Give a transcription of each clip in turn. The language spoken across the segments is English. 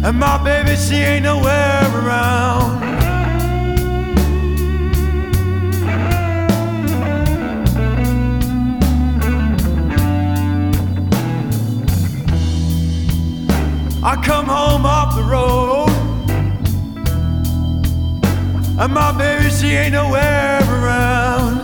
and my baby, she ain't nowhere around. I come home off the road, and my baby, she ain't nowhere around.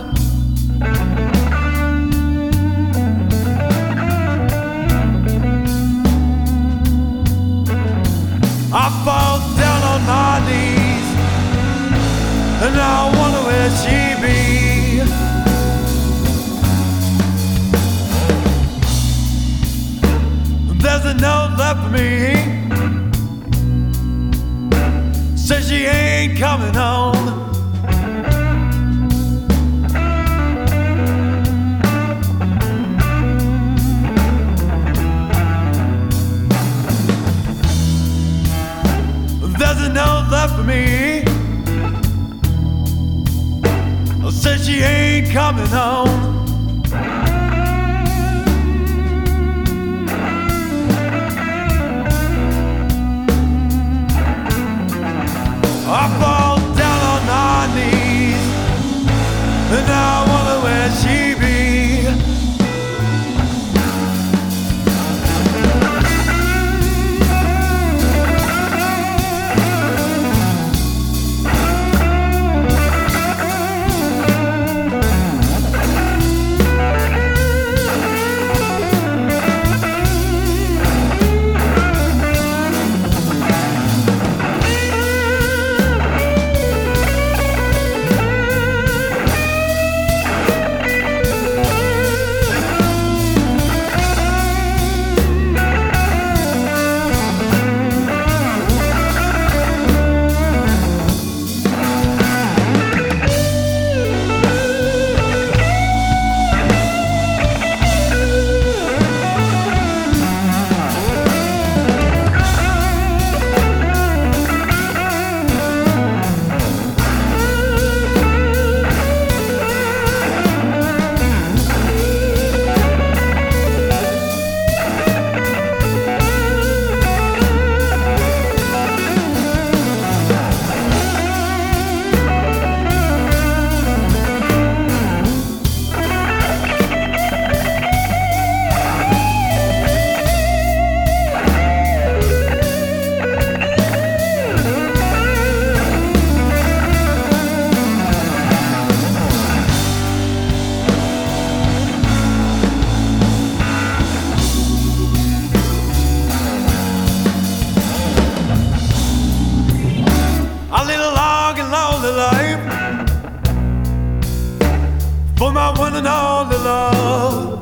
I fall down on my knees, and I wonder where she be. There's a note left for me, says she ain't coming home. There's a note left for me, says she ain't coming home. I fall down on my knees, and I wonder where she be. I lead a long and lonely life for my one and only love.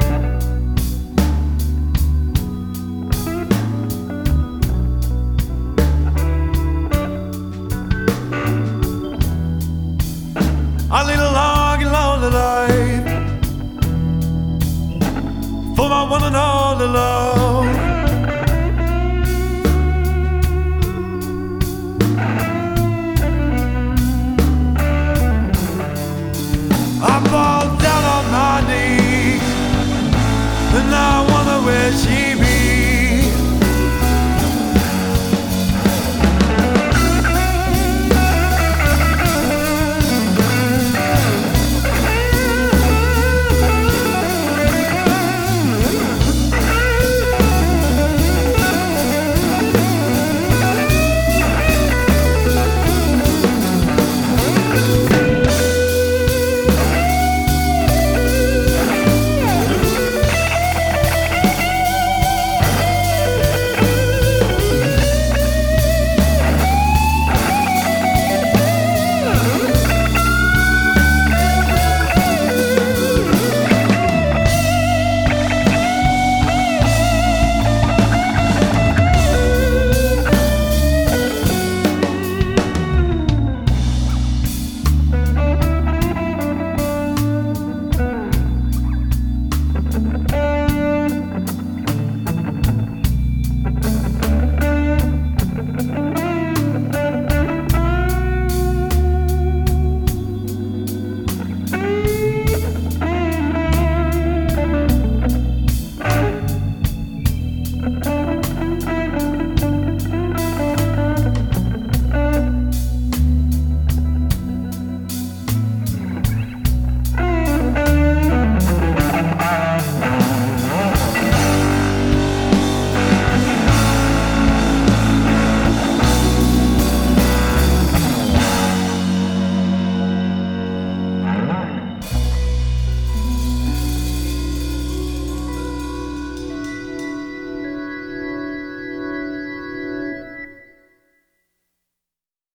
I lead a long and lonely life for my one and only love.